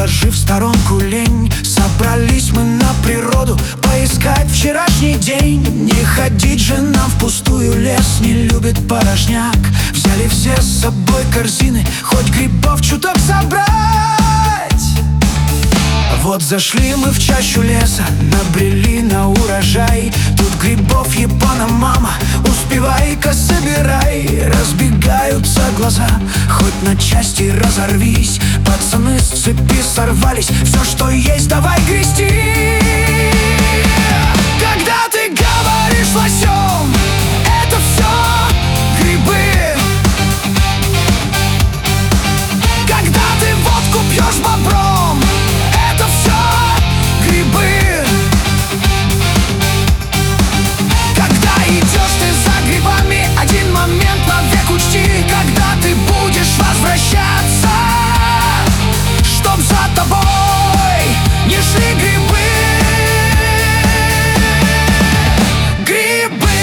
Отложив в сторонку лень, собрались мы на природу поискать вчерашний день. Не ходить же нам в пустую, лес не любит порожняк. Взяли все с собой корзины, хоть грибов чуток собрать. Вот зашли мы в чащу леса, набрели на урожай. Тут грибов ебана мама, успевай-ка собирай. Разбегаются глаза, хоть на части разорвись. Пацаны с цепи сорвались, все, что есть, давай грести. Когда ты говоришь лосем, это все грибы. Когда ты водку пьешь бобром, это все грибы. Когда идешь ты за грибами, один момент навек учти. Когда ты будешь возвращаться, чтоб за тобой не шли грибы. Грибы.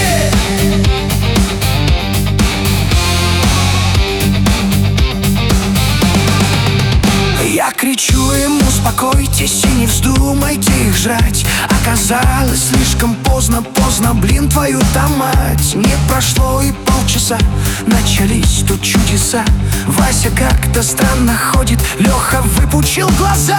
Я кричу им: успокойтесь и не вздумайте их жрать. Оказалось слишком поздно, блин, твою-то мать. Не прошло и полчаса, начались тут чудеса. Вася как-то странно ходит, Леха выпучил глаза.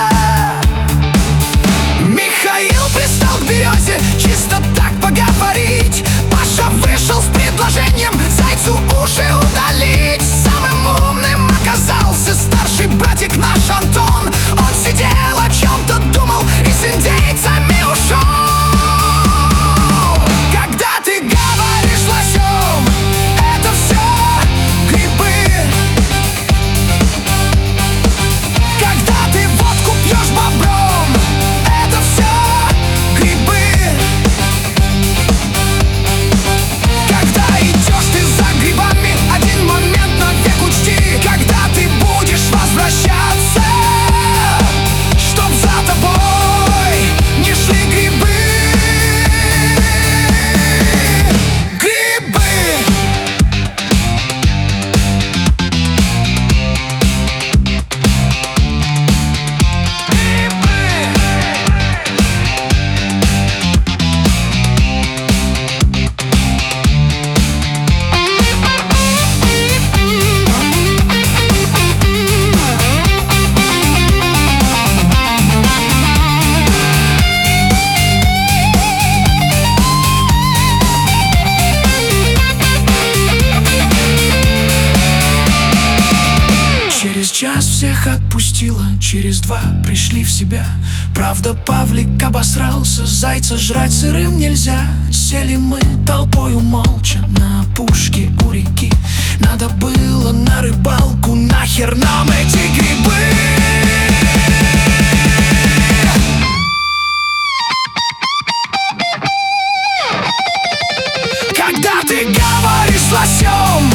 Михаил пристал к березе, чисто так поговорить. Паша вышел с предложением зайцу уши удалить. Самым умным оказался старший братик наш Антон. Он сидел, о чем-то думал и с индейцами ушел. Когда ты говоришь лосем, это все грибы. Когда ты водку пьешь бобром, это все грибы. Когда идешь ты за грибами, один момент навек учти. Когда ты будешь возвращаться, чтоб за тобой не шли грибы. Грибы. Через час всех отпустила, через 2 пришли в себя. Правда, Павлик обосрался, зайца жрать сырым нельзя. Сели мы толпою молча на опушке у реки. Надо было на рыбалку, нахер нам эти грибы. Когда ты говоришь лосем,